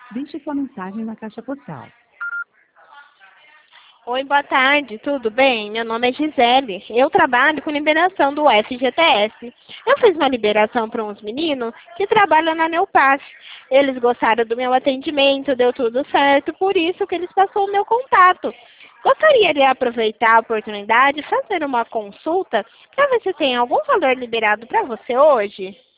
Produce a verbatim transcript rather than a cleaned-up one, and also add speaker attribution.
Speaker 1: Deixe sua mensagem na caixa postal.
Speaker 2: Oi, boa tarde, tudo bem? Meu nome é Gisele. Eu trabalho com liberação do F G T S. Eu fiz uma liberação para uns meninos que trabalham na Neopass. Eles gostaram do meu atendimento, deu tudo certo, por isso que eles passaram o meu contato. Gostaria de aproveitar a oportunidade e fazer uma consulta para ver se tem algum valor liberado para você hoje.